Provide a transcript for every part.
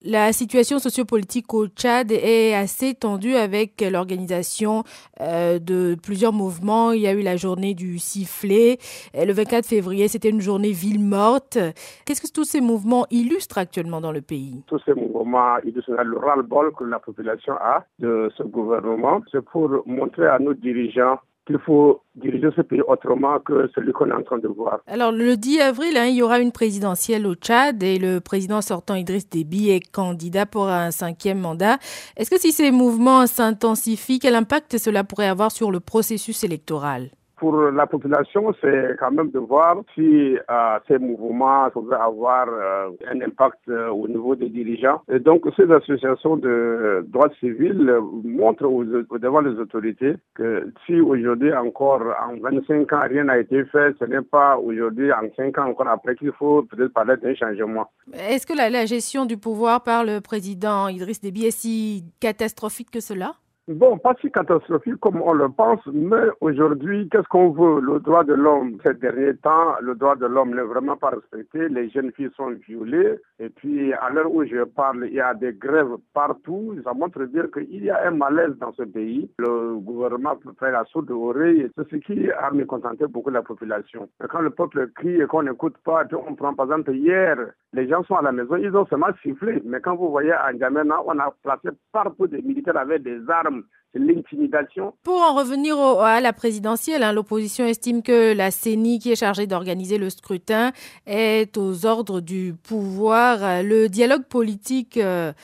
La situation sociopolitique au Tchad est assez tendue avec l'organisation de plusieurs mouvements. Il y a eu la journée du sifflet. Le 24 février, c'était une journée ville morte. Qu'est-ce que tous ces mouvements illustrent actuellement dans le pays? Tous ces mouvements illustrent le ras-le-bol que la population a de ce gouvernement. C'est pour montrer à nos dirigeants qu'il faut diriger ce pays autrement que celui qu'on est en train de voir. Alors, le 10 avril, il y aura une présidentielle au Tchad et le président sortant Idriss Déby est candidat pour un 5e mandat. Est-ce que si ces mouvements s'intensifient, quel impact cela pourrait avoir sur le processus électoral? Pour la population, c'est quand même de voir si ces mouvements pouvaient avoir un impact au niveau des dirigeants. Et donc, ces associations de droits civils montrent devant les autorités que si aujourd'hui encore, en 25 ans, rien n'a été fait, ce n'est pas aujourd'hui, en 5 ans encore après, qu'il faut peut-être parler d'un changement. Est-ce que la gestion du pouvoir par le président Idriss Déby est si catastrophique que cela? Bon, pas si catastrophique comme on le pense, mais aujourd'hui, qu'est-ce qu'on veut? Le droit de l'homme, ces derniers temps, le droit de l'homme n'est vraiment pas respecté. Les jeunes filles sont violées. Et puis, à l'heure où je parle, il y a des grèves partout. Ça montre bien qu'il y a un malaise dans ce pays. Le gouvernement fait la sourde oreille. C'est ce qui a mécontenté beaucoup la population. Et quand le peuple crie et qu'on n'écoute pas, on prend par exemple hier, les gens sont à la maison, ils ont seulement sifflé. Mais quand vous voyez à N'Djamena, on a placé partout des militaires avec des armes. C'est l'intimidation. Pour en revenir à la présidentielle, l'opposition estime que la CENI, qui est chargée d'organiser le scrutin, est aux ordres du pouvoir. Le dialogue politique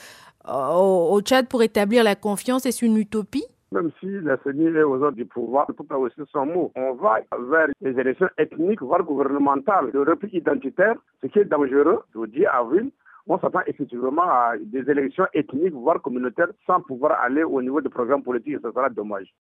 au Tchad pour établir la confiance est une utopie? Même si la CENI est aux ordres du pouvoir, il faut pas aussi son mot. On va vers des élections ethniques, voire gouvernementales, de repli identitaire, ce qui est dangereux. Le 10 avril, on s'attend effectivement à des élections ethniques, voire communautaires, sans pouvoir aller au niveau des programmes politiques. Ce sera dommage.